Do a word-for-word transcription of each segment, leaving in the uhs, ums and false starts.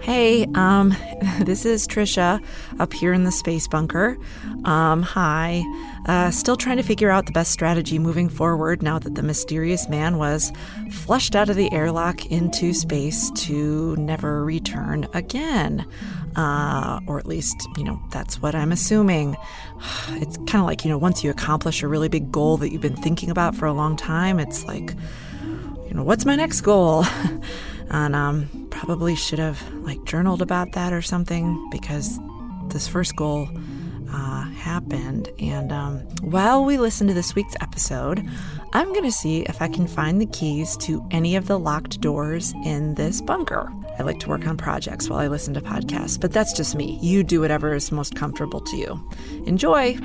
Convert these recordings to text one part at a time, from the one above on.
Hey, um, this is Trisha up here in the space bunker. Um, hi. Uh, still trying to figure out the best strategy moving forward now that the mysterious man was flushed out of the airlock into space to never return again. Uh, or at least, you know, that's what I'm assuming. It's kind of like, you know, once you accomplish a really big goal that you've been thinking about for a long time, it's like, you know, what's my next goal? And um, probably should have like journaled about that or something, because this first goal uh, happened. And um, while we listen to this week's episode, I'm going to see if I can find the keys to any of the locked doors in this bunker. I like to work on projects while I listen to podcasts, but that's just me. You do whatever is most comfortable to you. Enjoy.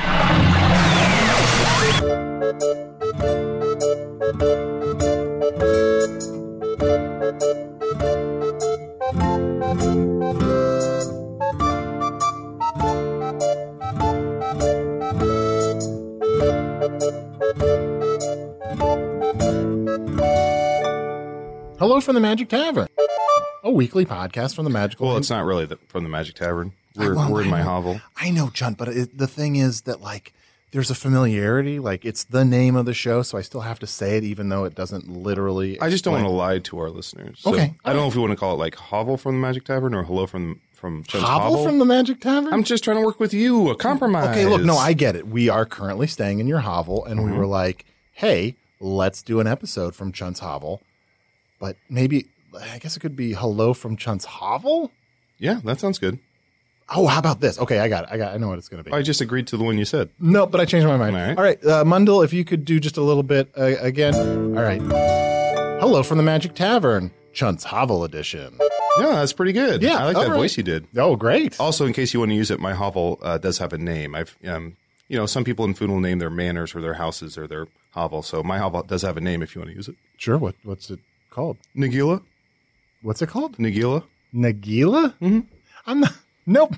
Hello from the Magic Tavern, a weekly podcast from the Magical... Well, it's not really the, from the Magic Tavern. We're, well, we're in my know, hovel. I know, Chunt, but it, the thing is that, like, there's a familiarity. Like, it's the name of the show, so I still have to say it, even though it doesn't literally... I just don't explain. want to lie to our listeners. So Okay. I don't know if we want to call it, like, hovel from the Magic Tavern or hello from from Chunt's Hovel hovel. from the Magic Tavern? I'm just trying to work with you, a compromise. Okay, look, no, I get it. We are currently staying in your hovel, and Mm-hmm. we were like, hey, let's do an episode from Chunt's hovel. But maybe, I guess it could be hello from Chunt's hovel? Yeah, that sounds good. Oh, how about this? Okay, I got it. I got. I know what it's going to be. I just agreed to the one you said. No, but I changed my mind. All right. All right, uh, Mundell, if you could do just a little bit uh, again. All right. Hello from the Magic Tavern, Chunt's Hovel edition. Yeah, that's pretty good. Yeah, I like all that right. voice you did. Oh, great. Also, in case you want to use it, my hovel uh, does have a name. I've, um, you know, some people in Foon will name their manors or their houses or their hovel. So my hovel does have a name if you want to use it. Sure. What What's it called? Nagila. What's it called? Nagila. Nagila? Mm-hmm. I'm not. Nope.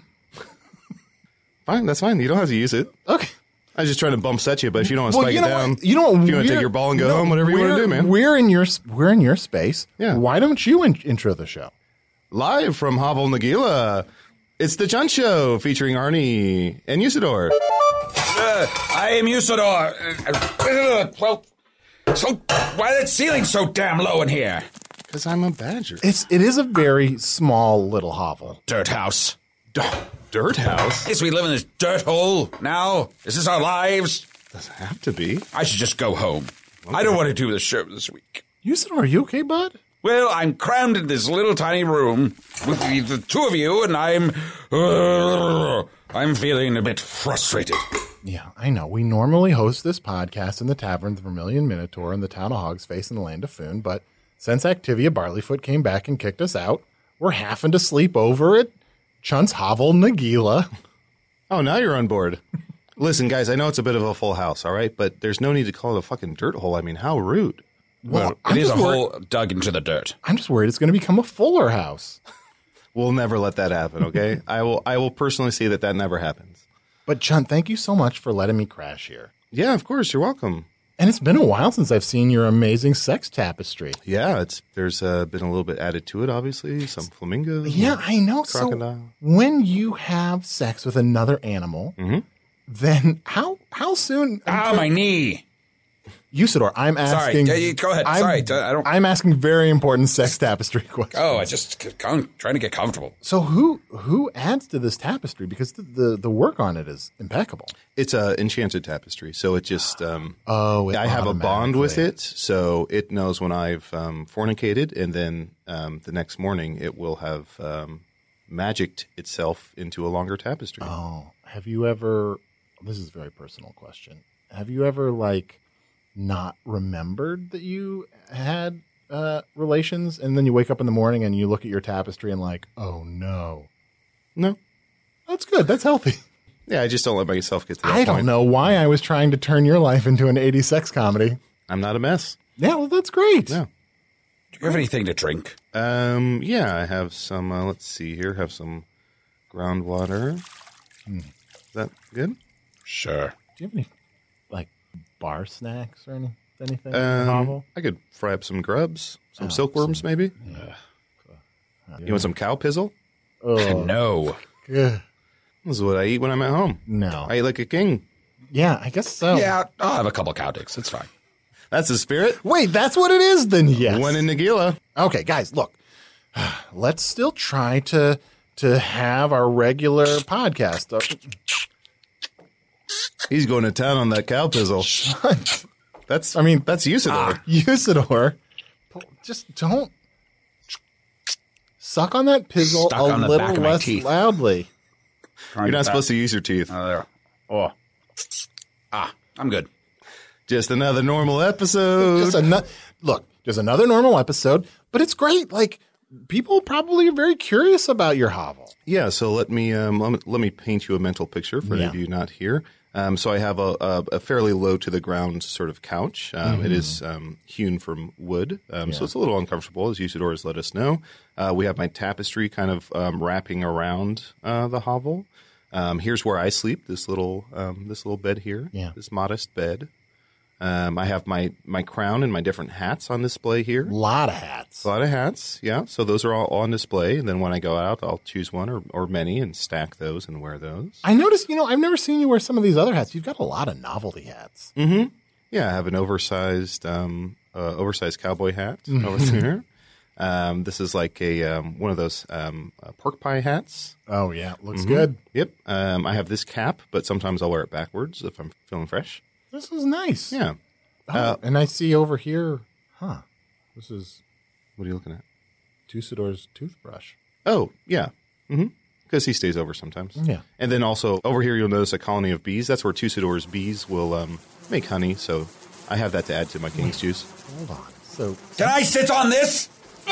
Fine, that's fine. You don't have to use it. Okay. I was just trying to bump set you, but if you don't want to Well, spike you it know down, what? You know what? if you want to take We're- your ball and go no, home, whatever you want to we're- do, man. We're in your we're in your space. Yeah. Why don't you in- intro the show? Live from Hovel Nagila, it's the Chunt Show featuring Arnie and Usador. Uh, I am Usador. Uh, uh, well, so why is the ceiling so damn low in here? Because I'm a badger. It's it is a very small little hovel. Dirt house. D- dirt house? Guess we live in this dirt hole now. Is this our lives? Doesn't have to be. I should just go home. I don't want to do the show this week. You said, are you okay, bud? Well, I'm crammed in this little tiny room with the, the two of you, and I'm uh, I'm feeling a bit frustrated. Yeah, I know. We normally host this podcast in the Tavern, the Vermilion Minotaur, in the town of Hogsface in the land of Foon, but since Activia Barleyfoot came back and kicked us out, we're having to sleep over at Chunt's Hovel Nagila. Oh, now you're on board. Listen, guys, I know it's a bit of a full house, all right? But there's no need to call it a fucking dirt hole. I mean, how rude. Well, It I'm is a just worried- hole dug into the dirt. I'm just worried it's going to become a fuller house. We'll never let that happen, okay? I will I will personally see that that never happens. But, Chunt, thank you so much for letting me crash here. Yeah, of course. You're welcome. And it's been a while since I've seen your amazing sex tapestry. Yeah, it's there's uh, been a little bit added to it, obviously. Some flamingos. Yeah, I know. Crocodile. So when you have sex with another animal, Mm-hmm. then how how soon? Ah, my knee. Usador, I'm asking. Sorry, yeah, go ahead. I'm, Sorry, I don't. I'm asking very important sex tapestry questions. Oh, I just c- com- trying to get comfortable. So who who adds to this tapestry? Because the the, the work on it is impeccable. It's a enchanted tapestry, so it just um, Oh, it I have a bond with automatically- it, so it knows when I've um, fornicated, and then um, the next morning it will have um, magicked itself into a longer tapestry. Oh, have you ever? This is a very personal question. Have you ever like not remembered that you had uh, relations, and then you wake up in the morning and you look at your tapestry and like, oh no, No, that's good. That's healthy. yeah, I just don't let myself get to that I point. don't know why I was trying to turn your life into an eighties sex comedy. I'm not a mess. Yeah, well, that's great. No. Do you have anything to drink? Um, yeah, I have some. Uh, let's see here. Have some groundwater. Hmm. Is that good? Sure. Do you have any like bar snacks or any, anything? in the Um, novel? I could fry up some grubs, some Oh, silkworms, maybe. You want some cow pizzle? Oh, No. ugh, This is what I eat when I'm at home. no. I eat like a king. Yeah, I guess so. Yeah, I'll have a couple cow dicks. It's fine. That's the spirit. Wait, that's what it is then, yes. One in Nagila. Okay, guys, look. Let's still try to to have our regular podcast. Uh, He's going to town on that cow pizzle. That's, I mean, that's Usador. Usador, just don't suck on that pizzle Stuck a on the little back of my less teeth. loudly. You're not supposed to use your teeth. Oh, there. Oh. Ah, I'm good. Just another normal episode. Just ano- look, just another normal episode, but it's great. Like, people probably are very curious about your hovel. Yeah, so let me um, let me, let me paint you a mental picture for any Yeah. of you not here. Um, so I have a, a, a fairly low to the ground sort of couch. Um, Mm-hmm. It is um, hewn from wood, um, so it's a little uncomfortable, as Usador has let us know. Uh, we have my tapestry kind of um, wrapping around uh, the hovel. Um, here's where I sleep. This little um, this little bed here. Yeah. This modest bed. Um, I have my my crown and my different hats on display here. A lot of hats. A lot of hats, yeah. So those are all on display. And then when I go out, I'll choose one or, or many and stack those and wear those. I noticed, you know, I've never seen you wear some of these other hats. You've got a lot of novelty hats. Mm-hmm. Yeah, I have an oversized um, uh, oversized cowboy hat over there. Um, this is like a um, one of those um, uh, pork pie hats. Oh, yeah. Looks good. Yep. Um, I have this cap, but sometimes I'll wear it backwards if I'm feeling fresh. This is nice. Yeah. Oh, Uh, and I see over here, huh, this is What are you looking at? Tusador's toothbrush. Oh, yeah. Mm-hmm. Because he stays over sometimes. Yeah. And then also over here, you'll notice a colony of bees. That's where Tusador's bees will um, make honey. So I have that to add to my king's juice. Hold on. So, Can I sit on this?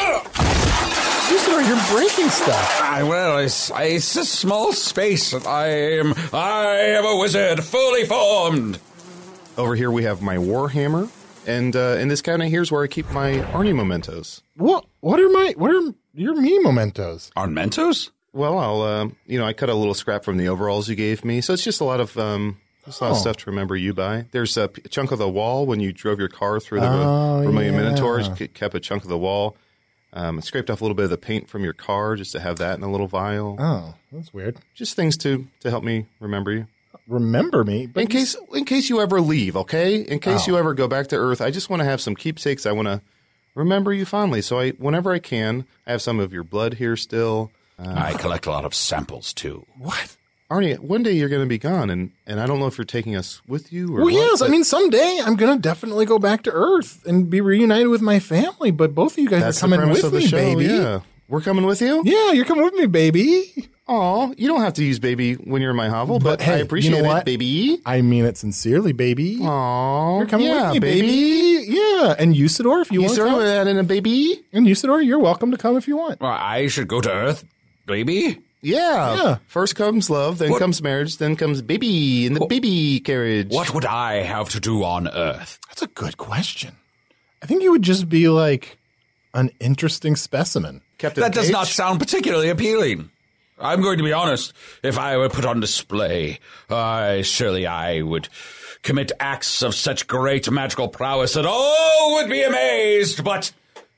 Tusador, you're breaking stuff. I, well, it's, it's a small space. I am, I am a wizard, fully formed. Over here, we have my warhammer. And uh, in this cabinet, here's where I keep my Arnie mementos. What? What are my? What are your me mementos? On Mentos? Well, I'll, uh, you know, I cut a little scrap from the overalls you gave me. So it's just a lot of, um, just a lot of Oh. stuff to remember you by. There's a p- chunk of the wall when you drove your car through the Oh, Vermilion yeah. Minotaurs. c- Kept a chunk of the wall. Um, I scraped off a little bit of the paint from your car just to have that in a little vial. Oh, that's weird. Just things to to help me remember you. Remember me, but In case in case you ever leave, okay? In case Oh. you ever go back to Earth, I just want to have some keepsakes. I want to remember you fondly. So I, whenever I can, I have some of your blood here still. I collect a lot of samples, too. what? Arnie, one day you're going to be gone, and, and I don't know if you're taking us with you or Well, what, yes. I but mean, someday I'm gonna definitely go back to Earth and be reunited with my family. But both of you guys that's are the coming premise with of the me, show. baby. Yeah, we're coming with you. Yeah, you're coming with me, baby. Aw, you don't have to use baby when you're in my hovel, but, But, hey, I you appreciate know it, what? baby. I mean it sincerely, baby. Aw, You're coming yeah, with me, baby. Yeah, and Usador, if you, You want to throw come. that in a baby? And Usador, you're welcome to come if you want. Well, I should go to Earth, baby? Yeah. Yeah. First comes love, then What- comes marriage, then comes baby in the baby carriage. What would I have to do on Earth? That's a good question. I think you would just be like an interesting specimen. Captain That does Cage? not sound particularly appealing. I'm going to be honest. If I were put on display, uh, surely I would commit acts of such great magical prowess that all would be amazed. But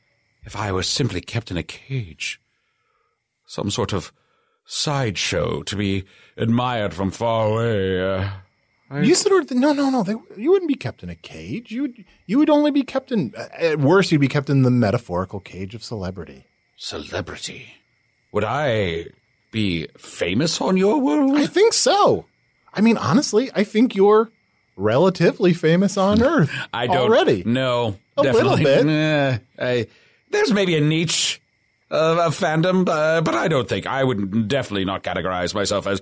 if I was simply kept in a cage, some sort of sideshow to be admired from far away, uh, I- Usador, no, no, no. They, you wouldn't be kept in a cage. You would, you would only be kept in, at worst, you'd be kept in the metaphorical cage of celebrity. celebrity. Would I be famous on your world? I think so. I mean, honestly, I think you're relatively famous on Earth I don't already. No, A little definitely. bit. Nah, I, there's maybe a niche of, of fandom, uh, but I don't think I would definitely not categorize myself as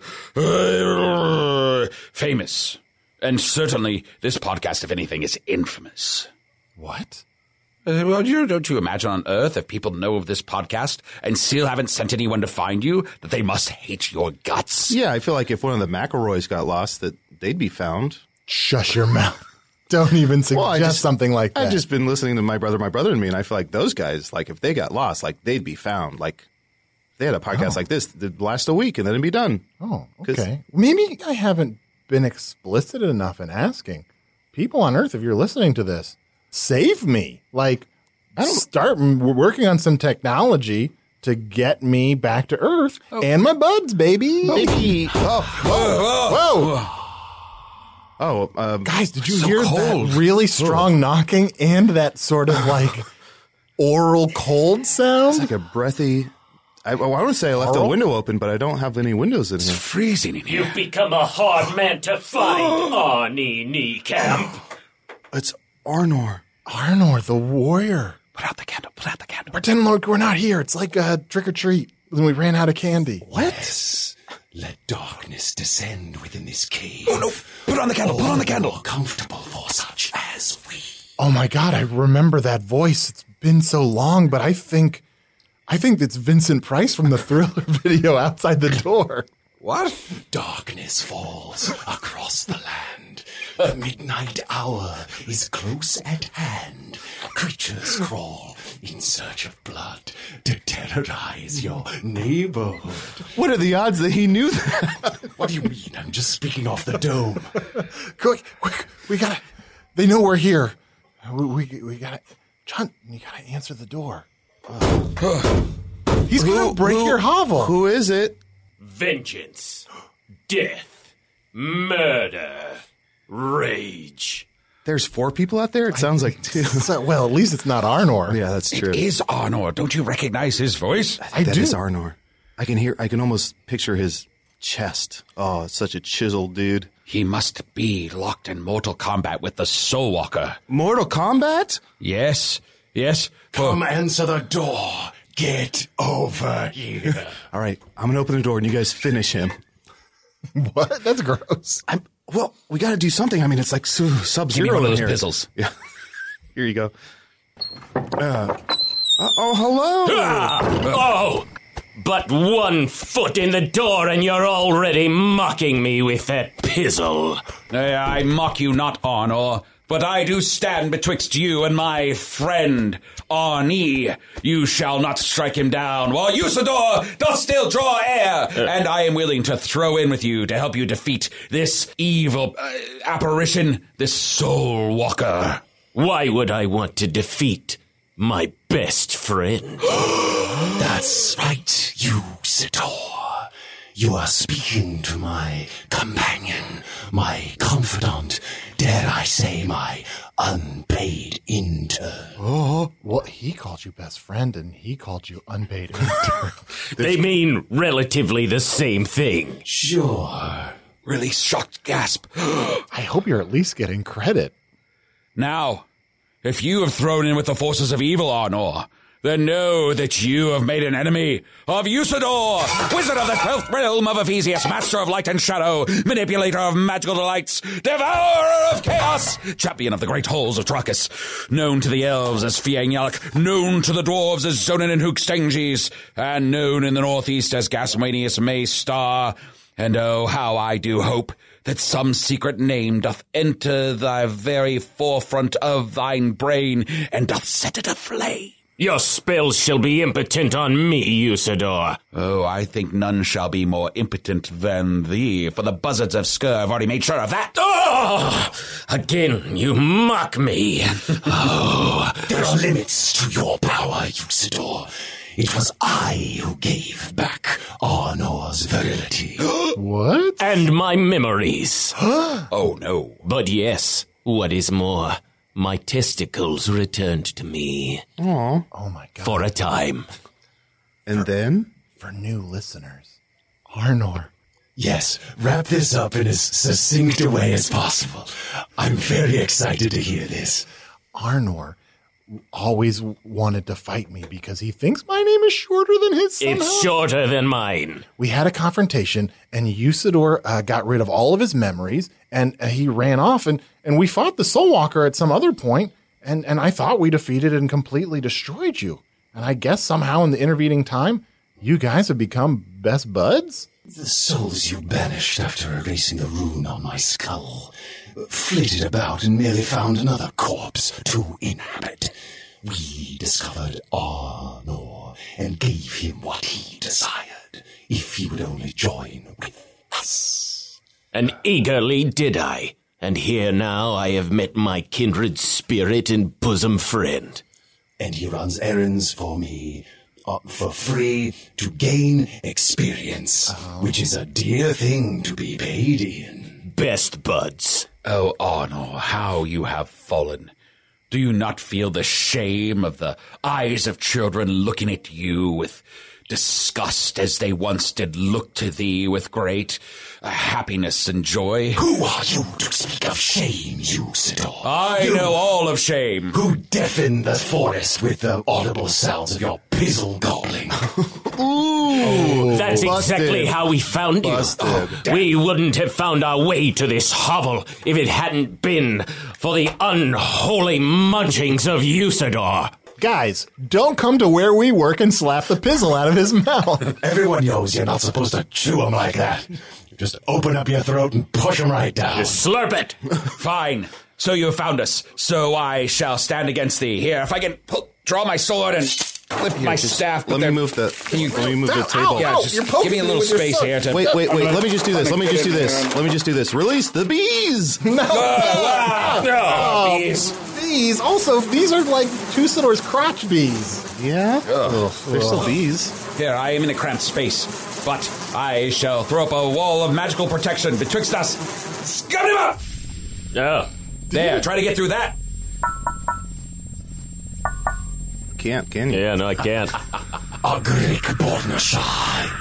uh, famous. And certainly, this podcast, if anything, is infamous. What? Uh, well, you, don't you imagine on Earth, if people know of this podcast and still haven't sent anyone to find you, that they must hate your guts? Yeah, I feel like if one of the McElroys got lost, that they'd be found. Shush your mouth. Don't even suggest Well, I just- something like that. I've just been listening to My Brother, My Brother and Me, and I feel like those guys, like, if they got lost, like, they'd be found. Like, if they had a podcast like this, it'd last a week and then it'd be done. Oh, 'Cause- okay. Maybe I haven't been explicit enough in asking. People on Earth, if you're listening to this, save me. Like, I don't start m- working on some technology to get me back to Earth oh. and my buds, baby. Oh. Baby. Oh, whoa, whoa. whoa. Oh, um, guys, did you so hear cold. that really strong oh. knocking and that sort of like oral cold sound? It's like a breathy... I, I want to say I left Oral? the window open, but I don't have any windows in it's here. It's freezing in here. You've become a hard man to find, Arnie Niekamp. It's Arnor. Arnor, the warrior. Put out the candle. Put out the candle. Pretend like we're not here. It's like a trick or treat. Then we ran out of candy. What? Yes. Let darkness descend within this cave. Oh, no. Put on the candle. All Put on the candle. More comfortable for such as we. Oh, my God. I remember that voice. It's been so long, but I think... I think it's Vincent Price from the Thriller video outside the door. What? Darkness falls across the land. The midnight hour is close at hand. Creatures crawl in search of blood to terrorize your neighborhood. What are the odds that he knew that? What do you mean? I'm just speaking off the dome. Quick, quick, we gotta... They know we're here. We, we, we gotta... John, you gotta answer the door. Uh, he's who, gonna break who, your hovel. Who is it? Vengeance, death, murder, rage. There's four people out there? It sounds like two. So, well, at least it's not Arnor. Yeah, that's true. It is Arnor. Don't you recognize his voice? I, I that do. Is Arnor. I can hear, I can almost picture his chest. Oh, it's such a chiseled dude. He must be locked in mortal combat with the Soul Walker. Mortal Kombat? Yes. Yes. Come for- answer the door. Get over here. All right. I'm going to open the door and you guys finish him. What? That's gross. I'm, well, we got to do something. I mean, it's like su- sub-zero one of those here. pizzles. Yeah. Here you go. Uh, uh, oh, hello. Ah! Oh, but one foot in the door and you're already mocking me with that pizzle. Uh, I mock you not, Arnor. But I do stand betwixt you and my friend, Arnie. You shall not strike him down, while Usador doth still draw air, uh, and I am willing to throw in with you to help you defeat this evil uh, apparition, this Soul Walker. Why would I want to defeat my best friend? That's right, Usador. You are speaking to my companion, my confidant, dare I say my unpaid intern. Oh, well, he called you best friend and he called you unpaid intern. They mean relatively the same thing. Sure. Really shocked gasp. I hope you're at least getting credit. Now, if you have thrown in with the forces of evil, Arnor, then know that you have made an enemy of Usador, wizard of the twelfth realm of Ephesius, master of light and shadow, manipulator of magical delights, devourer of chaos, champion of the great halls of Trakus, known to the elves as Fiang Yalak, known to the dwarves as Zonin and Hookstanges, and known in the northeast as Gasmanius Maystar. And oh, how I do hope that some secret name doth enter thy very forefront of thine brain, and doth set it aflame. Your spells shall be impotent on me, Usador. Oh, I think none shall be more impotent than thee, for the buzzards of Skur have already made sure of that. Oh! Again, you mock me. Oh, there are limits to your power, Usador. It was I who gave back Arnor's virility. What? And my memories. Oh, no. But yes, what is more, my testicles returned to me. Aww. Oh, my God. For a time. And then? For new listeners, Arnor. Yes, wrap this up in as succinct a way as possible. I'm very excited to hear this. Arnor always wanted to fight me because he thinks my name is shorter than his somehow. It's shorter than mine. We had a confrontation, and Usador uh, got rid of all of his memories, and uh, he ran off, and, and we fought the Soul Walker at some other point, and, and I thought we defeated and completely destroyed you. And I guess somehow in the intervening time, you guys have become best buds? The souls you banished after erasing the rune on my skull flitted about and merely found another corpse to inhabit. We discovered Arnor and gave him what he desired, if he would only join with us. And eagerly did I, and here now I have met my kindred spirit and bosom friend. And he runs errands for me uh, for free to gain experience, oh. which is a dear thing to be paid in. Best buds. Oh, Arnor, how you have fallen. Do you not feel the shame of the eyes of children looking at you with disgust as they once did look to thee with great uh, happiness and joy? Who are you to speak of shame, Usidore? I you, know all of shame. Who deafen the forest with the audible sounds of your pizzle gobbling. Ooh, That's busted. Exactly how we found you. Oh, we wouldn't have found our way to this hovel if it hadn't been for the unholy munchings of Usidore. Guys, don't come to where we work and slap the pizzle out of his mouth. Everyone knows you're not supposed to chew him like that. Just open up your throat and push him right down. Just slurp it. Fine. So you have found us. So I shall stand against thee. Here, if I can pull, draw my sword and lift my just, staff. Let me move the. Can you let me move the table? Ow, yeah, ow, just give me a little space here. To, wait, wait, wait. Let me just do this. Let me just do this. Let me just do this. Release the bees. No, oh, no, oh, bees. Bees. Also, these are like Usidore's crotch bees. Yeah. Ugh. They're still bees. Here, I am in a cramped space, but I shall throw up a wall of magical protection betwixt us. Scum him up! Oh. There, try to get through that. Can't, can you? Yeah, no, I can't. A Greek Bornashai.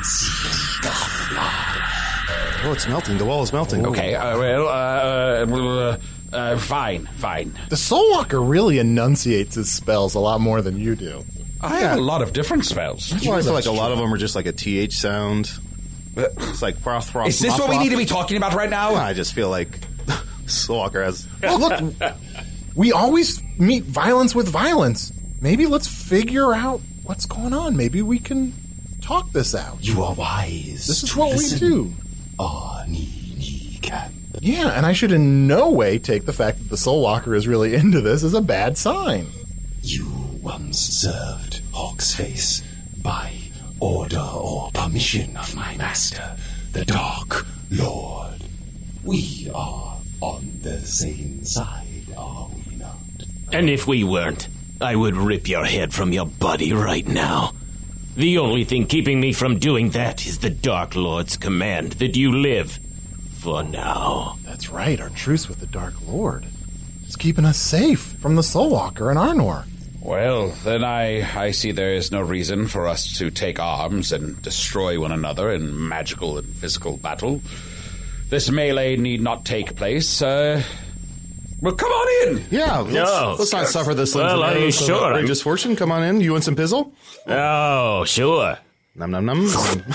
Oh, it's melting. The wall is melting. Okay, uh, well, uh, uh, uh, fine, fine. The Soulwalker really enunciates his spells a lot more than you do. I have a lot of different spells. Well, I feel like a lot of them are just like a T H sound. It's like froth, froth. Is this froth, what we froth. need to be talking about right now? I just feel like Soulwalker has. Well, look, we always meet violence with violence. Maybe let's figure out what's going on. Maybe we can talk this out. You are wise. This is what we do. Ah, nee, nee, can. Yeah, and I should in no way take the fact that the Soulwalker is really into this as a bad sign. You once served Hawksface by order or permission of my master, the Dark Lord. We are on the same side, are we not? And if we weren't, I would rip your head from your body right now. The only thing keeping me from doing that is the Dark Lord's command that you live. For now. That's right, our truce with the Dark Lord. It's keeping us safe from the Soulwalker and Arnor. Well, then I, I see there is no reason for us to take arms and destroy one another in magical and physical battle. This melee need not take place. Uh, well, come on in. Yeah, let's, No. let's not suffer this. Well, are you sure? Great misfortune. Come on in. You want some pizzle? Oh, sure. Num num num.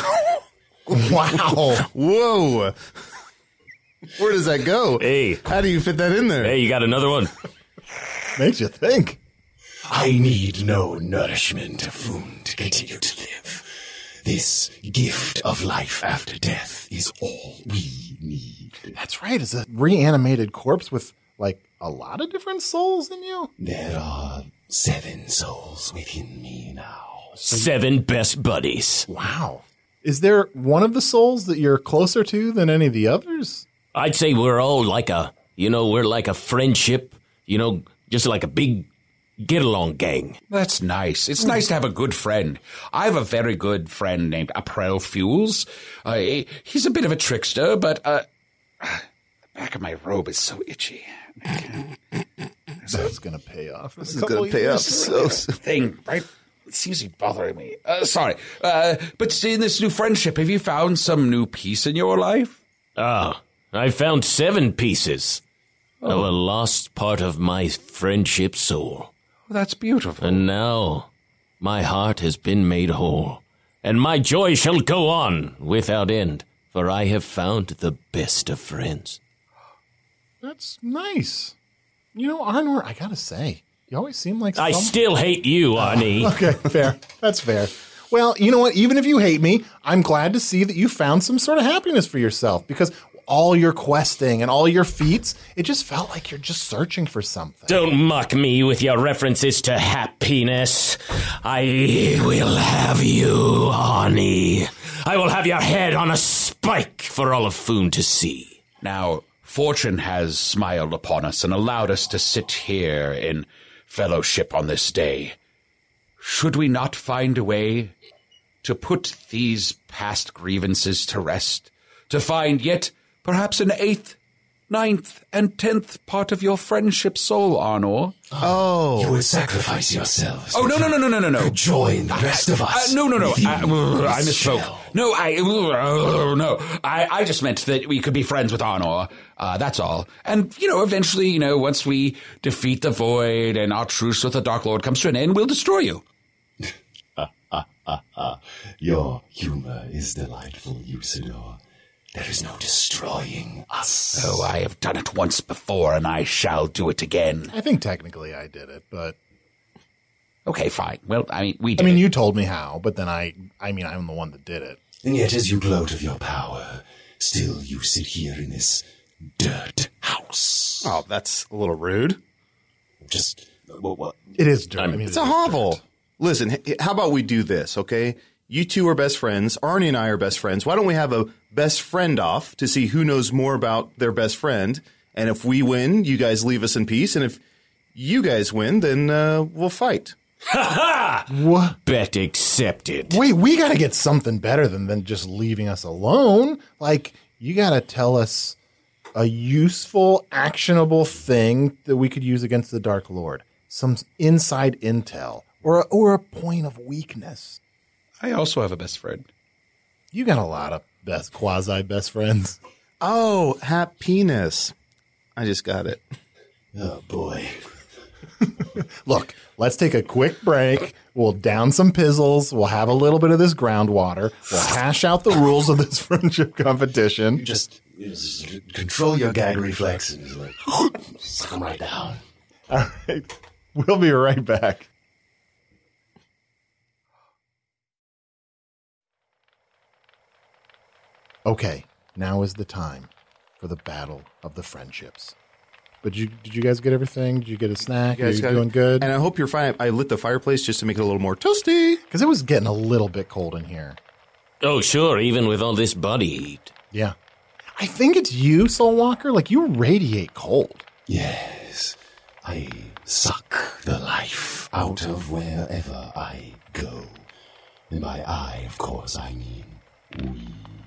Wow. Whoa. Where does that go? Hey. How do you fit that in there? Hey, you got another one? Makes you think. I need no nourishment of food to continue to live. This gift of life after death is all we need. That's right, it's a reanimated corpse with, like, a lot of different souls in you. There are seven souls within me now. Seven best buddies. Wow. Is there one of the souls that you're closer to than any of the others? I'd say we're all like a, you know, we're like a friendship, you know, just like a big get-along gang. That's nice. It's nice to have a good friend. I have a very good friend named April Fuels. Uh, he- he's a bit of a trickster, but uh, the back of my robe is so itchy. That's going to pay off. This is going to pay off so soon. Thing, right? It seems to be bothering me. Uh, sorry. Uh, but in this new friendship, have you found some new peace in your life? Ah, I found seven pieces of a lost part of my friendship soul. That's beautiful. And now my heart has been made whole, and my joy shall go on without end, for I have found the best of friends. That's nice. You know, Arnor, I gotta say, you always seem like I some- still hate you, Arnie. Okay, fair. That's fair. Well, you know what? Even if you hate me, I'm glad to see that you found some sort of happiness for yourself, because all your questing and all your feats, it just felt like you're just searching for something. Don't mock me with your references to happiness. I will have you, Arnie. I will have your head on a spike for all of Foon to see. Now, fortune has smiled upon us and allowed us to sit here in fellowship on this day. should we not find a way to put these past grievances to rest, to find yet perhaps an eighth, ninth, and tenth part of your friendship soul, Arnor? Oh. You would sacrifice yourselves. Oh, no, no, no, no, no, no, no. Join the rest of us. Uh, no, no, no. within I, I this misspoke. shell. No, I, uh, no. I, I just meant that we could be friends with Arnor. Uh, that's all. And, you know, eventually, you know, once we defeat the Void and our truce with the Dark Lord comes to an end, we'll destroy you. Your humor is delightful, Usador. There is no destroying us. Oh, I have done it once before, and I shall do it again. I think technically I did it, but Okay, fine. Well, I mean, we did I mean, it. you told me how, but then I, I mean, I'm the one that did it. And yet, as you gloat of your power, still you sit here in this dirt house. Oh, that's a little rude. Just, what, what? It is dirt. I mean, It's it a is hovel. dirt. Listen, h- how about we do this, okay? You two are best friends. Arnie and I are best friends. Why don't we have a best friend off to see who knows more about their best friend? And if we win, you guys leave us in peace. And if you guys win, then uh, we'll fight. What? Bet accepted. Wait, we got to get something better than, than just leaving us alone. Like, you got to tell us a useful, actionable thing that we could use against the Dark Lord. Some inside intel or a, or a point of weakness. I also have a best friend. You got a lot of best quasi best friends. Oh, happiness. I just got it. Oh, boy. Look, let's take a quick break. We'll down some pizzles. We'll have a little bit of this groundwater. We'll hash out the rules of this friendship competition. Just, just control your gag reflex and just like, suck them right down. All right. We'll be right back. Okay, now is the time for the battle of the friendships. But you, did you guys get everything? Did you get a snack? You Are guys you got doing it? good? And I hope you're fine. I lit the fireplace just to make it a little more toasty. Because it was getting a little bit cold in here. Oh, sure, even with all this body heat. Yeah. I think it's you, Soulwalker. Like, you radiate cold. Yes, I suck the life out of wherever I go. And by I, of course, I mean we.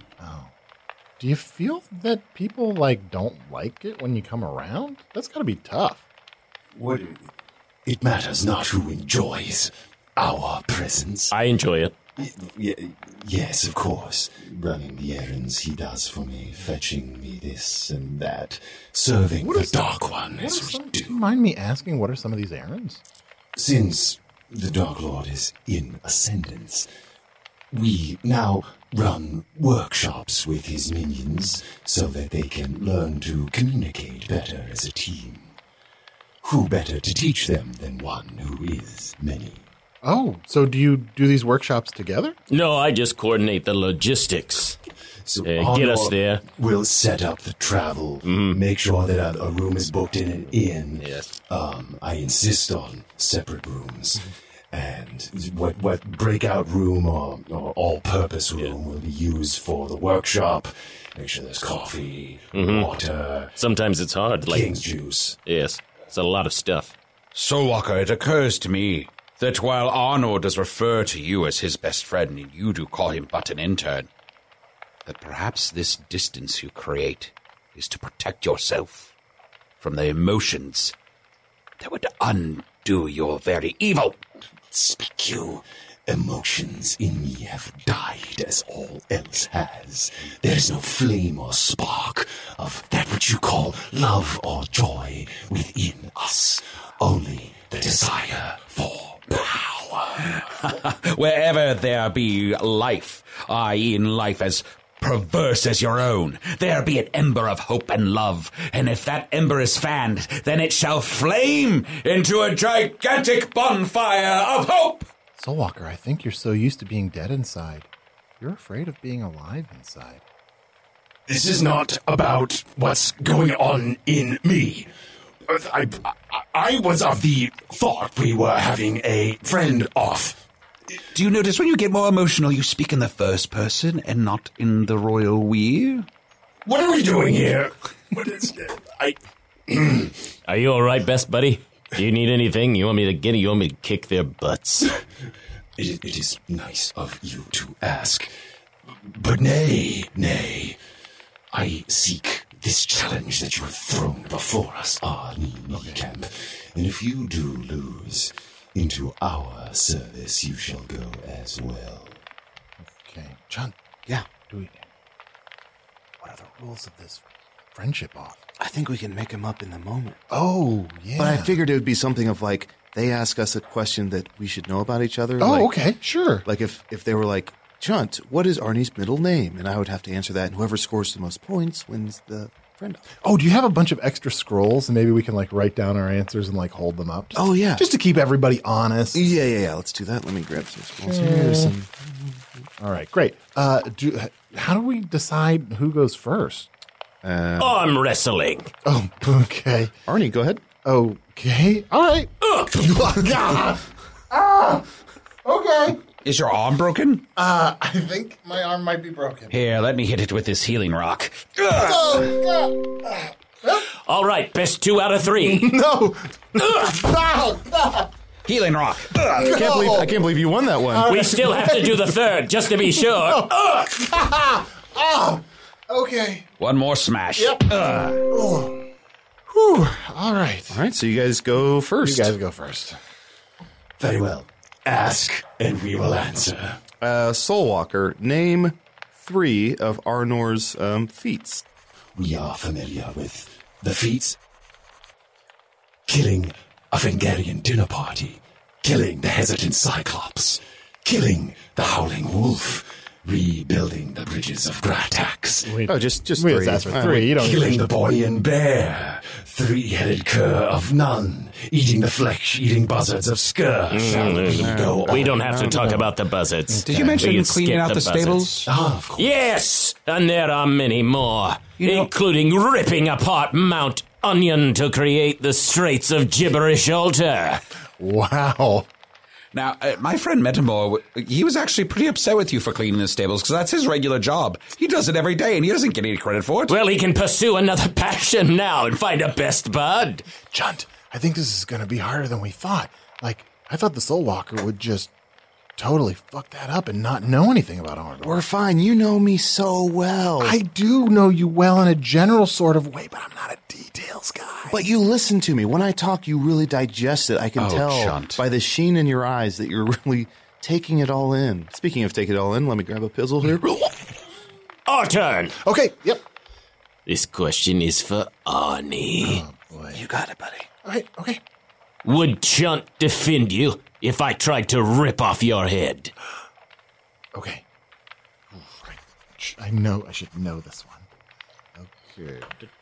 Do you feel that people, like, don't like it when you come around? That's got to be tough. What? It matters not who enjoys our presence. I enjoy it. Y- yes, of course. Running the errands he does for me, fetching me this and that, serving What the is- Dark One What as are we some, do do. you mind me asking, what are some of these errands? Since the Dark Lord is in ascendance, we now run workshops with his minions so that they can learn to communicate better as a team. Who better to teach them than one who is many? Oh, so do you do these workshops together? No, I just coordinate the logistics. So Uh, get us Arnor there. We'll set up the travel, make sure that a, a room is booked in an inn. Yes. Um, I insist on separate rooms. And what what breakout room or, or all-purpose room will be used for the workshop. Make sure there's coffee, water, Sometimes it's hard, like, king's juice. yes, it's a lot of stuff. Soulwalker, it occurs to me that while Arnor does refer to you as his best friend and you do call him but an intern, that perhaps this distance you create is to protect yourself from the emotions that would undo your very evil. Speak you. Emotions in me have died as all else has. There is no flame or spark of that which you call love or joy within us. Only the desire for power. Wherever there be life, that is in life as perverse as your own, there be an ember of hope and love, and if that ember is fanned, then it shall flame into a gigantic bonfire of hope. Soulwalker, I think you're so used to being dead inside. You're afraid of being alive inside. This is not about what's going on in me. I, I, I was of the thought we were having a friend off. Do you notice when you get more emotional, you speak in the first person and not in the royal we? What are we doing here? What is I? Are you all right, best buddy? Do you need anything? You want me to get it? You want me to kick their butts? It, it is nice of you to ask. But nay, nay. I seek this challenge that you have thrown before us, Arnie Niekamp. And if you do lose into our service, you shall go as well. Okay. John, Yeah, do we... What are the rules of this friendship off? I think we can make him up in the moment. Oh, yeah. But I figured it would be something of like, they ask us a question that we should know about each other. Oh, like, okay, sure. Like if, if they were like, Chunt, what is Arnie's middle name? And I would have to answer that, and whoever scores the most points wins the friend off. Oh, do you have a bunch of extra scrolls, and maybe we can like write down our answers and like hold them up? Just, Oh, yeah. just to keep everybody honest. Yeah, yeah, yeah. Let's do that. Let me grab some scrolls here. Some... All right, great. Uh, do how do we decide who goes first? Arm wrestling. Oh, okay, Arnie, go ahead. okay, all right. ah, okay. Is your arm broken? Uh, I think my arm might be broken. Here, let me hit it with this healing rock. Oh, God. All right, best two out of three. No. no, no. Healing rock. I can't believe I can't believe you won that one. We still have to do the third, just to be sure. Oh, okay. One more smash. Yep. Ugh. Whew. All right. All right, so you guys go first. You guys go first. Very well. Ask, and we will answer. Uh, Soulwalker, name three of Arnor's um, feats. We are familiar with the feats. Killing a Fengarian dinner party. Killing the hesitant Cyclops. Killing the Howling Wolf. Rebuilding the bridges of Gratax. Oh, just just We three. just asked for All three. right. You don't Killing need the boy and bear. Three-headed cur of none. Eating the flesh-eating buzzards of Skur. Shall we go We on? don't have to talk about the buzzards. Did you mention We can cleaning skip out the, buzzards. stables? Ah, of course. Yes, and there are many more, You know- including ripping apart Mount Onion to create the Straits of Gibberish Altar. Wow. Now, uh, my friend Metamore, he was actually pretty upset with you for cleaning the stables because that's his regular job. He does it every day and he doesn't get any credit for it. Well, he can pursue another passion now and find a best bud. Chunt, I think this is going to be harder than we thought. Like, I thought the Soul Walker would just totally fuck that up and not know anything about Arnor. We're fine. You know me so well. I do know you well in a general sort of way, but I'm not a details guy. But you listen to me. When I talk, you really digest it. I can Oh, tell Chunt. by the sheen in your eyes that you're really taking it all in. Speaking of taking it all in, let me grab a pizzle here. Our turn. Okay, yep. This question is for Arnie. You got it, buddy. All right, okay. Would Chunt defend you if I tried to rip off your head? Okay. Right. Sh- I know, I should know this one. Okay.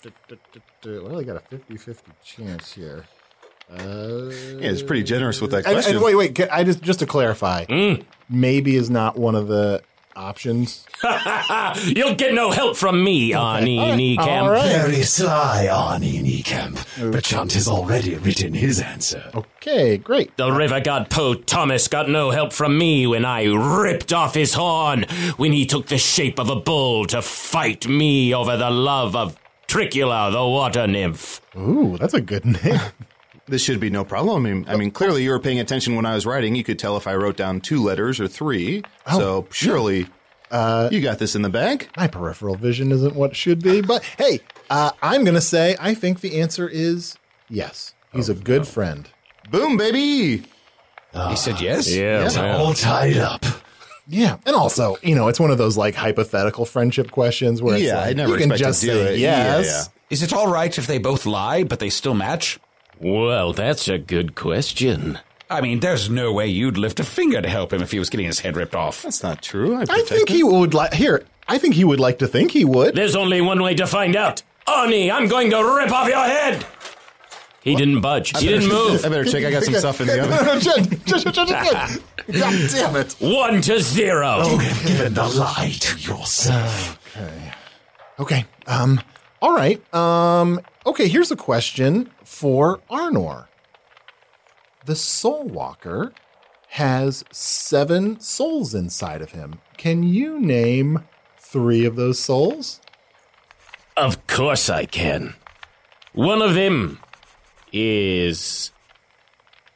Well, I got a fifty-fifty chance here. Uh, Yeah, it's pretty generous with that and, question. and wait, wait, ca- I just just to clarify, maybe is not one of the options. You'll get no help from me, Arnie Niekamp. All right. Very sly, Arnie Niekamp. But Chunt has already written his answer. Okay, great. The river god Poe Thomas got no help from me when I ripped off his horn when he took the shape of a bull to fight me over the love of Tricula, the water nymph. Ooh, that's a good name. This should be no problem. I mean, I mean, clearly you were paying attention when I was writing. You could tell if I wrote down two letters or three. so surely uh, you got this in the bag. My peripheral vision isn't what it should be, but hey, uh, I'm going to say I think the answer is yes. He's a good friend. Boom, baby. He said yes? Yeah, It's all tied up. Yeah, and also, you know, it's one of those like hypothetical friendship questions where it's Yeah, like, I never you can expected just to do say it. yes. Yeah, yeah. Is it all right if they both lie, but they still match? Well, that's a good question. I mean, there's no way you'd lift a finger to help him if he was getting his head ripped off. That's not true. I, I think he would like here. I think he would like to think he would. There's only one way to find out. Arnie, I'm going to rip off your head. He didn't budge. He didn't move. I better check. I got some stuff in the oven. Just- just- just- just- God damn it! One to zero. You have given the lie to yourself. Okay. Um. All right. Um. Okay. Here's a question for Arnor. The Soul Walker has seven souls inside of him. Can you name three of those souls? Of course I can. One of them is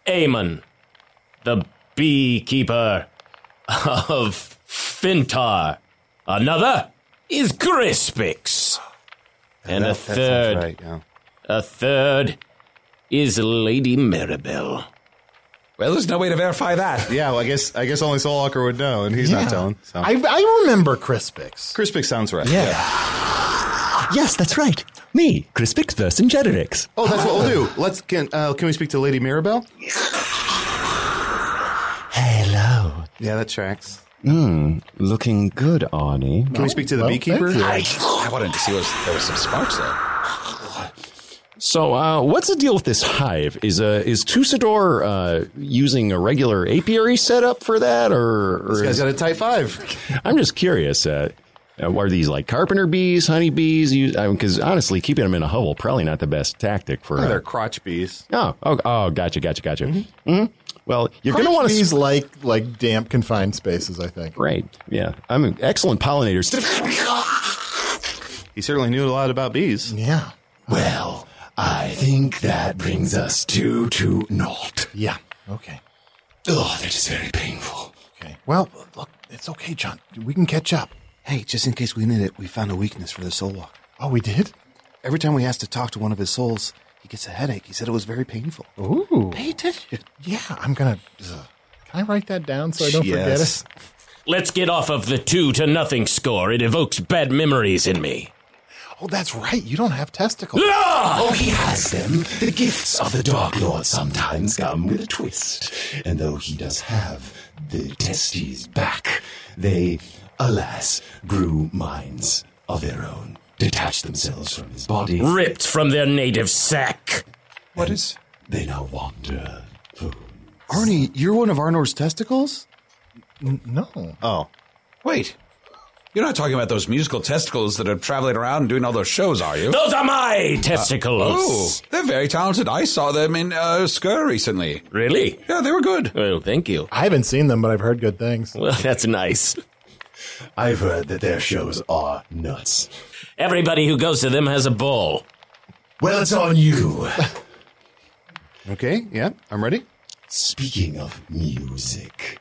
Aemon, the beekeeper of Fintar. Another is Crispix. And That- a that sounds third, right, yeah. a third is Lady Maribel. Well, there's no way to verify that. Yeah, well, I guess I guess only Soulwalker would know, and he's not telling. So. I, I remember Crispix. Crispix sounds right. Yeah. Yes, that's right. Me, Crispix Vercingetorix. Oh, that's what we'll do. Let's can uh, can we speak to Lady Maribel? Hello. Yeah, that tracks. Hmm, looking good, Arnie. Can we speak to the well, beekeeper? thank you. I wanted to see was there was some sparks there. So, uh, what's the deal with this hive? Is uh, is Tusador uh, using a regular apiary setup for that, or, or This guy's is- got a type five. I'm just curious. Uh, uh, are these like carpenter bees, honey bees? Because honestly, keeping them in a hovel probably not the best tactic for. Oh, Uh, they're crotch bees. oh, oh, oh, gotcha, gotcha, gotcha. Mm-hmm. Well, you're going to Crotch want to. bees like like damp, confined spaces, I think. Right. Yeah, I'm excellent pollinators. He certainly knew a lot about bees. Yeah. Well, I think that brings us to to naught. Yeah. Okay. Oh, that is very painful. Okay. Well, look, it's okay, John. We can catch up. Hey, just in case we need it, we found a weakness for the Soulwalker. Oh, we did? Every time we ask to talk to one of his souls, he gets a headache. He said it was very painful. Ooh. Pay attention. Yeah, I'm going to... Can I write that down so I don't forget Yes. it? Let's get off of the two to nothing score. It evokes bad memories in me. Oh, that's right. You don't have testicles. Oh, he has them. The gifts of the Dark Lord sometimes come with a twist. And though he does have the testes back, they, alas, grew minds of their own, detached themselves from his body. Ripped from their native sack. What is? They now wander. Oh, Arnie, you're one of Arnor's testicles? No. Oh. Wait. You're not talking about those musical testicles that are traveling around and doing all those shows, are you? Those are my testicles. Oh, they're very talented. I saw them in uh, Skur recently. Really? Yeah, they were good. Well, thank you. I haven't seen them, but I've heard good things. Well, that's nice. I've heard that their shows are nuts. Everybody who goes to them has a ball. Well, it's on you. Okay, yeah, I'm ready. Speaking of music,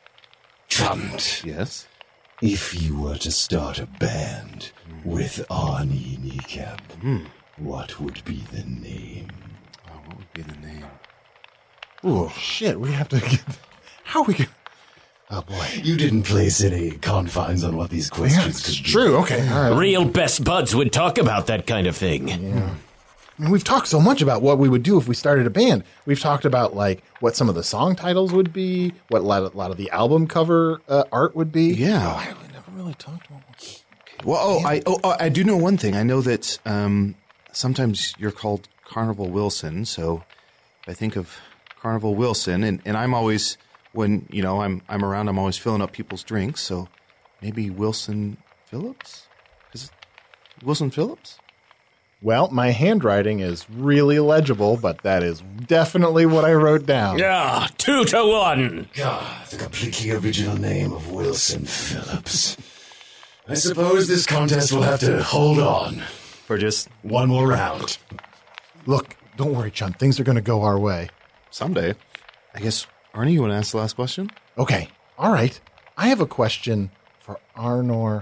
Trant, Yes. if you were to start a band with Arnie Kneecap, what would be the name? Oh, what would be the name? Oh, shit. We have to get... How are we going Oh, boy. You didn't place any confines on what these Yeah, questions it's could be. true. Okay. All right. Real best buds would talk about that kind of thing. I mean, we've talked so much about what we would do if we started a band. We've talked about, like, what some of the song titles would be, what a lot of, lot of the album cover uh, art would be. Yeah. Oh, I never really talked about it. Well, oh, I oh, oh, I do know one thing. I know that um, sometimes you're called Carnival Wilson. So I think of Carnival Wilson, and, and I'm always when you know I'm I'm around. I'm always filling up people's drinks. So maybe Wilson Phillips. Is it Wilson Phillips? Well, my handwriting is really legible, but that is definitely what I wrote down. Yeah, two to one. God, the completely original name of Wilson Phillips. I suppose this contest will have to hold on For just one more round. Look, don't worry, Chum. Things are going to go our way. someday. I guess Arnie, you want to ask the last question? Okay. All right. I have a question for Arnor.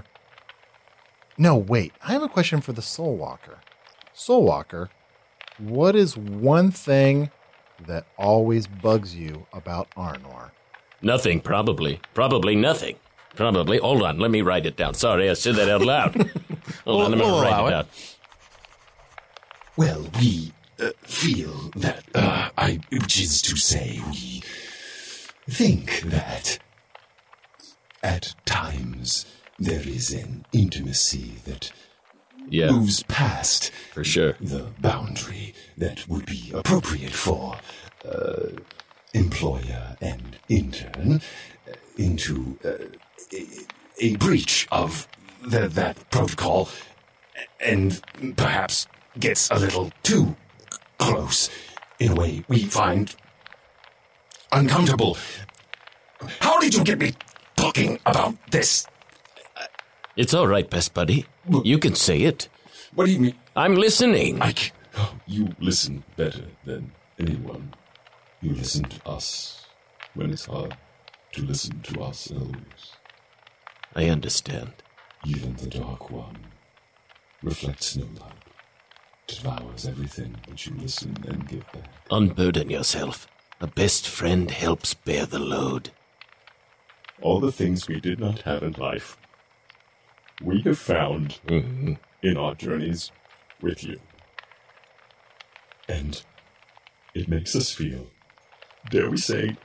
No, wait. I have a question for the Soulwalker. Soulwalker, what is one thing that always bugs you about Arnor? Nothing, probably. Probably nothing. Probably. Hold on, let me write it down. Sorry, I said that out loud. Hold on, I'm we'll going to allow write it it. down. Well, we uh, feel that, uh, I, which is to say, we think that at times there is an intimacy that Yeah, moves past for sure. the boundary that would be appropriate for uh, employer and intern uh, into uh, a, a breach of the, that protocol and perhaps gets a little too close in a way we find uncomfortable. How did you get me talking about this? It's all right, best buddy. You can say it. What do you mean? I'm listening. I can, oh, you listen better than anyone. You listen to us when it's hard to listen to ourselves. I understand. Even the Dark One reflects no light, devours everything that you listen and give back. Unburden yourself. A best friend helps bear the load. All the things we did not have in life, we have found Mm-hmm. in our journeys with you. And it makes us feel, dare we say,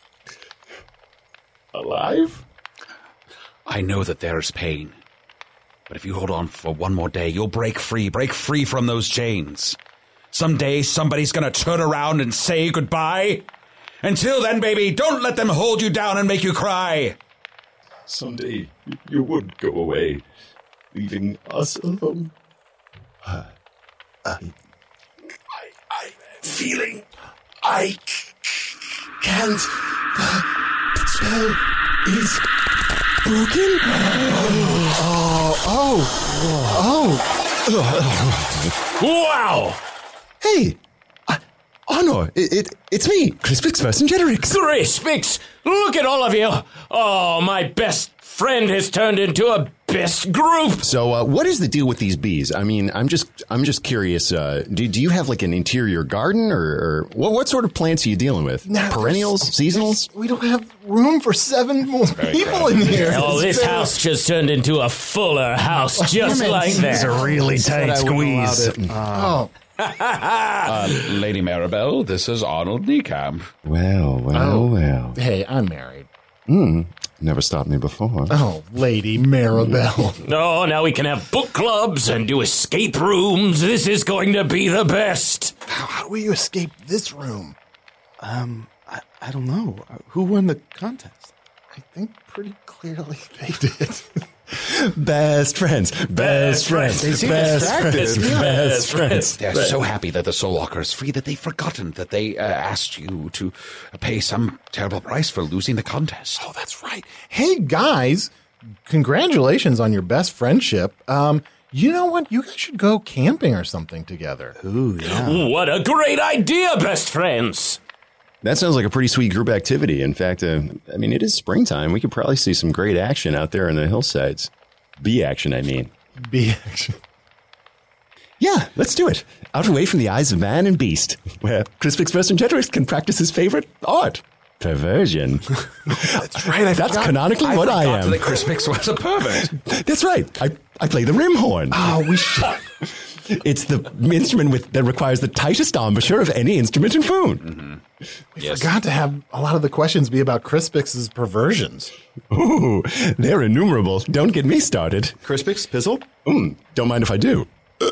alive? I know that there's pain. But if you hold on for one more day, you'll break free. Break free from those chains. Someday, somebody's gonna turn around and say goodbye. Until then, baby, don't let them hold you down and make you cry. Someday you would go away, leaving us alone. I, I, I, I'm feeling I can't. The spell is broken. Oh, oh, oh. Wow! Hey, uh, Honor, it, it, it's me, Crispix Vercingetorix. Crispix, look at all of you. Oh, my best friend has turned into a best group. So, uh, what is the deal with these bees? I mean, I'm just, I'm just curious. Uh, do, do you have like an interior garden, or, or what? What sort of plants are you dealing with? Nah, Perennials, there's- seasonals? We don't have room for seven more people in here. Oh, It's this very- house just turned into a fuller house, just like that. really Said I wouldn't allow it. Oh, Uh, Lady Maribel, this is Arnold Niekamp. Well, well, Oh. well. hey, I'm married. Never stopped me before. Oh, Lady Maribel. Oh, now we can have book clubs and do escape rooms. This is going to be the best. How, how do we escape this room? Um, I, I don't know. Uh, Who won the contest? I think pretty clearly they did. Best friends, best friends, They seem best distracted. friends, Yeah. best friends. They're so happy that the Soul Walker is free that they've forgotten that they uh, asked you to pay some terrible price for losing the contest. Oh, that's right. Hey, guys, congratulations on your best friendship. Um, you know what? You guys should go camping or something together. Ooh, yeah. What a great idea, best friends. That sounds like a pretty sweet group activity. In fact, uh, I mean, it is springtime. We could probably see some great action out there in the hillsides. Bee action, I mean. Be action. Yeah, let's do it. Out away from the eyes of man and beast, where Crispix Vercingetorix can practice his favorite art, perversion. That's right. I That's forgot. canonically what I Thought am. that Crispix was a pervert. That's right. I, I play the rim horn. Oh, we should. It's the instrument with, that requires the tightest embouchure of any instrument in Foon. We forgot to have a lot of the questions be about Crispix's perversions. Ooh, they're innumerable. Don't get me started. Crispix, Pizzle? Mm, don't mind if I do.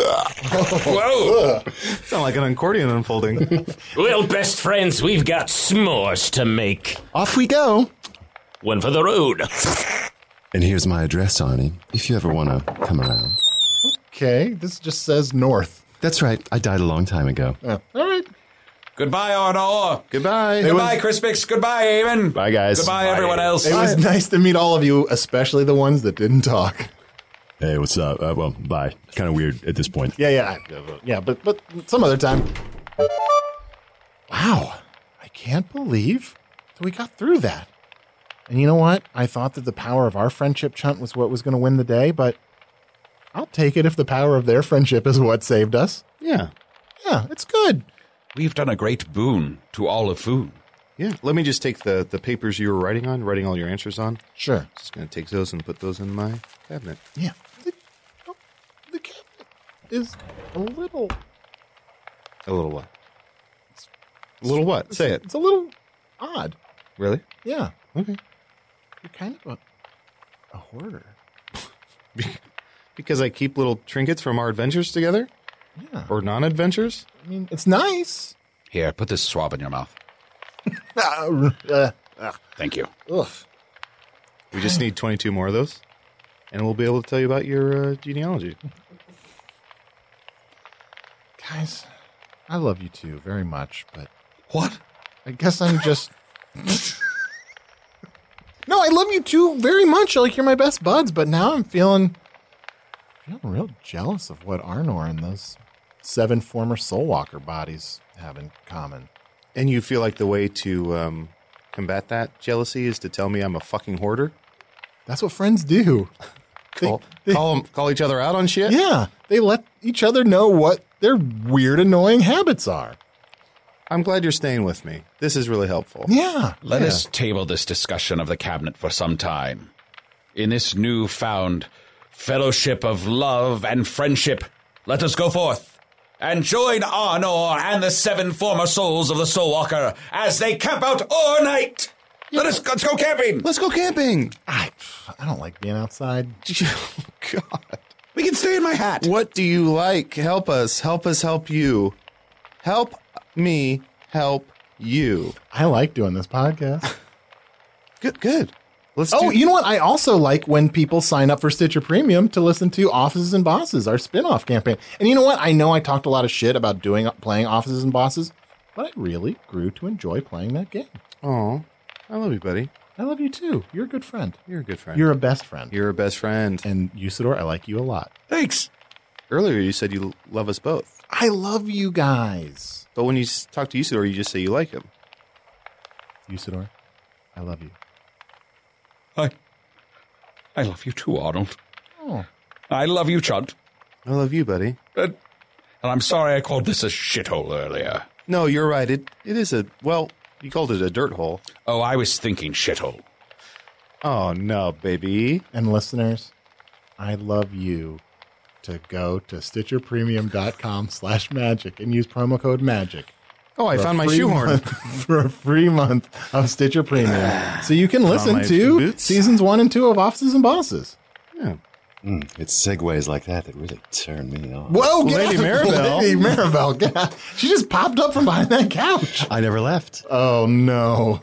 Whoa. Sound like an accordion unfolding. Well, best friends, we've got s'mores to make. Off we go. One for the road. And here's my address, Arnie, if you ever want to come around. Okay, this just says north. That's right. I died a long time ago. Oh, all right. Goodbye, Arno. Goodbye. Goodbye, Crispix. Goodbye, Eamon. Bye, guys. Goodbye, everyone else. It was nice to meet all of you, especially the ones that didn't talk. Hey, what's up? Uh, well, bye. Kind of weird at this point. Yeah, yeah, yeah, but but some other time. Wow, I can't believe that we got through that. And you know what? I thought that the power of our friendship, Chunt, was what was going to win the day, but I'll take it if the power of their friendship is what saved us. Yeah. Yeah, it's good. We've done a great boon to all of Foon. Yeah. Let me just take the, the papers you were writing on, writing all your answers on. Sure. Just going to take those and put those in my cabinet. Yeah. The, oh, the cabinet is a little. A little what? A little what? Say it. It's a little odd. Really? Yeah. Okay. You're kind of a, a hoarder. Because I keep little trinkets from our adventures together? Yeah. Or non-adventures? I mean, it's nice. Here, put this swab in your mouth. Uh, uh, Thank you. ugh. We just need twenty-two more of those, and we'll be able to tell you about your uh, genealogy. Guys, I love you two very much, but What? I guess I'm just. No, I love you two very much. Like, you're my best buds, but now I'm feeling, feeling real jealous of what Arnor and those seven former Soul Walker bodies have in common. And you feel like the way to um, combat that jealousy is to tell me I'm a fucking hoarder? That's what friends do. Call, they, call, 'em- call each other out on shit? Yeah, they let each other know what their weird, annoying habits are. I'm glad you're staying with me. This is really helpful. Yeah. Let yeah. us table this discussion of the cabinet for some time. In this newfound fellowship of love and friendship, let us go forth and join Arnor and the seven former souls of the Soul Walker as they camp out overnight. Let us let's go camping. Let's go camping. I, I don't like being outside. Oh, God. We can stay in my hat. What do you like? Help us. Help us help you. Help me help you. I like doing this podcast. Good, good. Let's Oh, do- you know what? I also like when people sign up for Stitcher Premium to listen to Offices and Bosses, our spin-off campaign. And you know what? I know I talked a lot of shit about doing playing Offices and Bosses, but I really grew to enjoy playing that game. Oh, I love you, buddy. I love you too. You're a good friend. You're a good friend. You're a best friend. You're a best friend. And Usador, I like you a lot. Thanks. Earlier, you said you love us both. I love you guys. But when you s- talk to Usador, you just say you like him. Usador, I love you. I, I love you too, Arnold. Oh. I love you, Chunt. I love you, buddy. Uh, and I'm sorry I called this a shithole earlier. No, you're right. It It is a, well, you called it a dirt hole. Oh, I was thinking shithole. Oh, no, baby. And listeners, I love you to go to stitcherpremium.com slash magic and use promo code magic. Oh, I for a found my free shoehorn. month- for a free month of Stitcher Premium. So you can listen my to boots. seasons one and two of Offices and Bosses. Yeah. Mm, it's segues like that that really turn me on. Whoa, get Lady out- Maribel. Lady Maribel. Get out. She just popped up from behind that couch. I never left. Oh, no.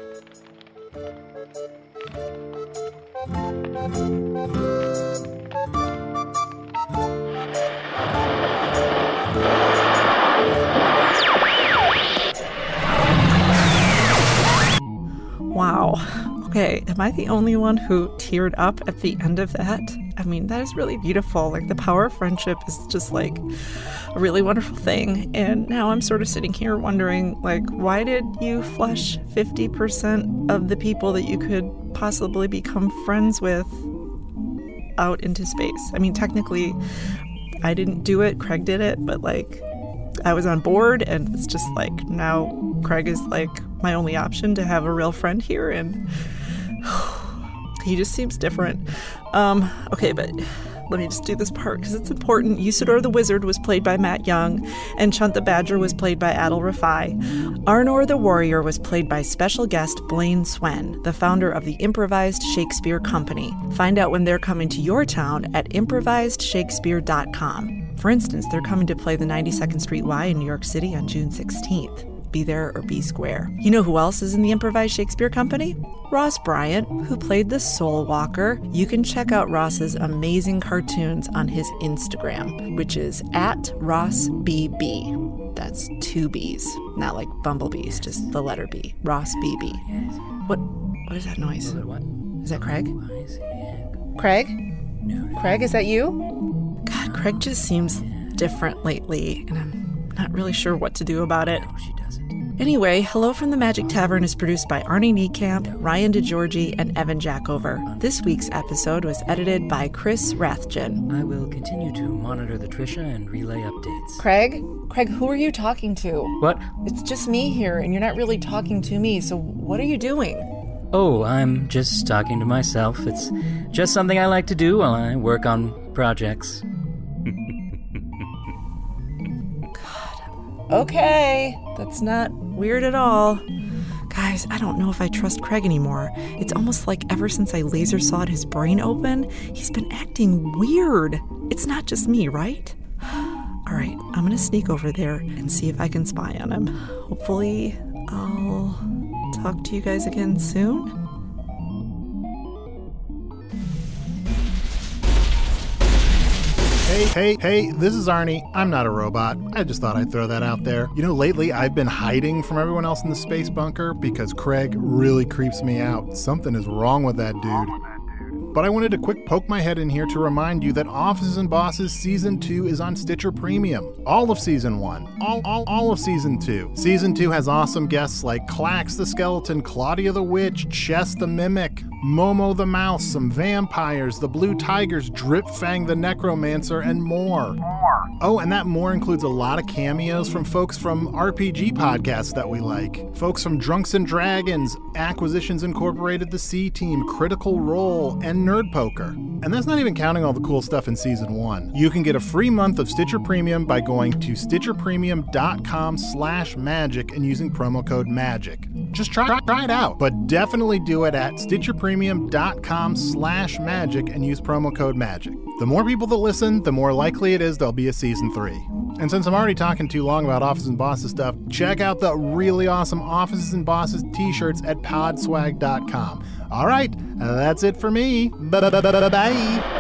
Wow. Okay, am I the only one who teared up at the end of that? I mean, that is really beautiful. Like, the power of friendship is just like a really wonderful thing. And now I'm sort of sitting here wondering, like, why did you flush fifty percent of the people that you could possibly become friends with out into space? I mean, technically, I didn't do it, Craig did it, but like, I was on board, and it's just like, now Craig is like my only option to have a real friend here, and he just seems different. Um, okay, but let me just do this part because it's important. Usador the Wizard was played by Matt Young, and Chunt the Badger was played by Adil Rafai. Arnor the Warrior was played by special guest Blaine Swen, the founder of the Improvised Shakespeare Company. Find out when they're coming to your town at improvised shakespeare dot com. For instance, they're coming to play the ninety-second Street Y in New York City on June sixteenth. Be there or be square. You know who else is in the Improvised Shakespeare Company? Ross Bryant, who played the Soul Walker. You can check out Ross's amazing cartoons on his Instagram, which is at Ross B B. That's two B's, not like bumblebees, just the letter B. Ross B B. What? What is that noise? Is that Craig? Craig? Craig, is that you? God, Craig just seems different lately, and I'm not really sure what to do about it. Anyway, Hello from the Magic Tavern is produced by Arnie Niekamp, Ryan DeGiorgi, and Evan Jackover. This week's episode was edited by Chris Rathjen. I will continue to monitor the Trisha and relay updates. Craig? Craig, who are you talking to? What? It's just me here, and you're not really talking to me, so what are you doing? Oh, I'm just talking to myself. It's just something I like to do while I work on projects. Okay, that's not weird at all. Guys, I don't know if I trust Craig anymore. It's almost like ever since I laser sawed his brain open, he's been acting weird. It's not just me, right? All right, I'm gonna sneak over there and see if I can spy on him. Hopefully, I'll talk to you guys again soon. Hey, hey, hey, this is Arnie. I'm not a robot. I just thought I'd throw that out there. You know, lately I've been hiding from everyone else in the space bunker because Craig really creeps me out. Something is wrong with that dude. but I wanted to quick poke my head in here to remind you that Offices and Bosses Season two is on Stitcher Premium. All of Season one. All, all, all of Season two. Season two has awesome guests like Clax the Skeleton, Claudia the Witch, Chess the Mimic, Momo the Mouse, some vampires, the Blue Tigers, Drip Fang the Necromancer, and more. Oh, and that more includes a lot of cameos from folks from R P G podcasts that we like. Folks from Drunks and Dragons, Acquisitions Incorporated, The C-Team, Critical Role, and Nerd Poker. And that's not even counting all the cool stuff in Season one. You can get a free month of Stitcher Premium by going to stitcherpremium.com slash magic and using promo code MAGIC. Just try, try it out, but definitely do it at stitcherpremium.com slash magic and use promo code MAGIC. The more people that listen, the more likely it is there'll be a Season three. And since I'm already talking too long about Offices and Bosses stuff, check out the really awesome Offices and Bosses t-shirts at podswag dot com. All right, that's it for me. Bye-bye.